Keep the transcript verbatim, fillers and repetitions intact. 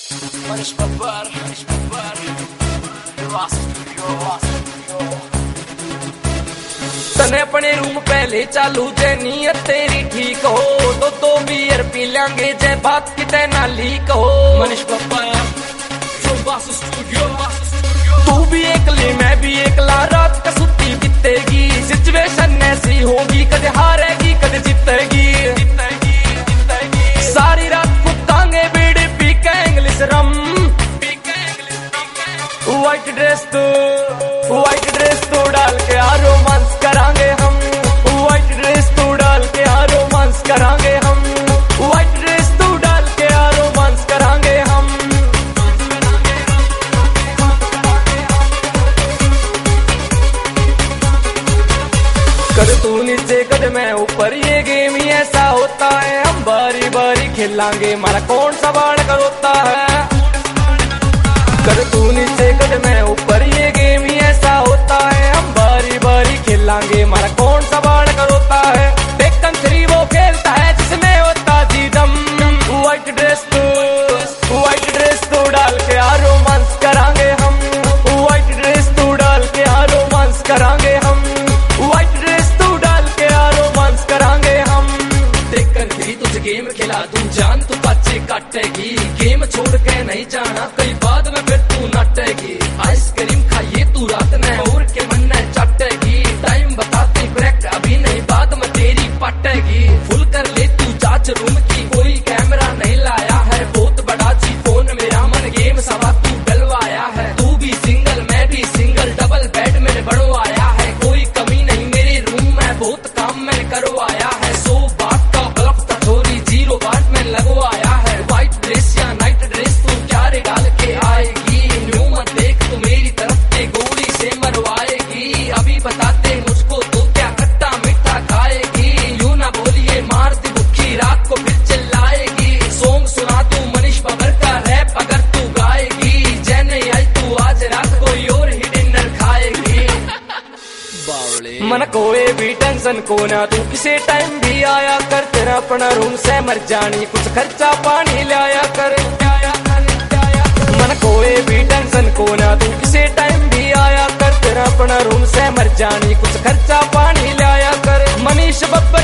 Manish Babbar, Manish Babbar, Viva Studio, Viva Studio। तने अपने room पहले चालू जे नीयत तेरी ठीक हो तो तो बियर पी लेंगे जे बात किते ना लीक हो। Manish Babbar, Viva Studio, तू भी एकली मैं भी एकला रात का सुती बीतेगी सिचुएशन ऐसी होगी कदे हारेगी कदे जीतेगी सारी रात फुकांगे बीड़ी पी के इंग्लिश रम व्हाइट ड्रेस तो व्हाइट ड्रेस तो डाल के आ रोमांस करांगे हम व्हाइट ड्रेस तो डाल के आ रोमांस करांगे हम व्हाइट ड्रेस तो डाल के आ रोमांस करांगे हम। कद तू नीचे कद मैं ऊपर ये गेम ही ऐसा होता है हम बारी बारी खेलांगे हमारा कौन सा बाढ़ कर होता है। कर तू नीचे कद मैं ऊपर ये गेम ही ऐसा होता है हम बारी बारी खेलांगे हमारा कौन सा बाढ़ कर होता है। टेकन थ्री वो खेलता है जिसमें होता जी दम व्हाइट ड्रेस तो व्हाइट ड्रेस तो डाल के आ रोमांस करांगे हम व्हाइट ड्रेस तो डाल के आ रोमांस करांगे हम व्हाइट ड्रेस तो डाल के आ रोमांस करांगे हम। टेकन थ्री तुझे गेम खिला तू जान तू बच्चे काटेगी गेम छोड़ के नहीं जाना कई बाद में फिर तू नाटेगी आइसक्रीम खाइए तू रात में और के मन में चटेगी टाइम बताते ब्रेक अभी नहीं बाद में तेरी पटेगी फुल कर ले तू जांच रूम की कोई कैमरा नहीं लाया है बहुत बड़ा जी फोन मेरा मन गेम सवा तू डलवाया है तू भी सिंगल मैं भी सिंगल डबल बेड में बढ़वाया है कोई कमी नहीं मेरे रूम में बहुत काम मैंने करवाया है सौ बात का बल्ब कठोरी जीरो बात में लगवाया है व्हाइट ड्रेस या नाइट ड्रेस तू क्या रे डाल के आएगी न्यू मत देख तू मेरी तरफ के गोली से मरवाएगी अभी बताते मुझको तो क्या खट्टा मीठा खाएगी यूं ना बोलिए मारती भूखी रात को फिर चिल्लाएगी सॉन्ग सुना तू मनीष बब्बर का रैप अगर तू गाएगी जैन आई तू आज रात कोई और ही डिनर खाएगी। मन कोई भी टेंशन को ना तू किसी टाइम भी आया कर तेरा अपना रूम से मर जानी कुछ खर्चा पानी लाया कर मन कोई भी टेंशन को ना तू किसी टाइम भी आया कर तेरा अपना रूम से मर जानी कुछ खर्चा पानी लाया कर। मनीष बब्बर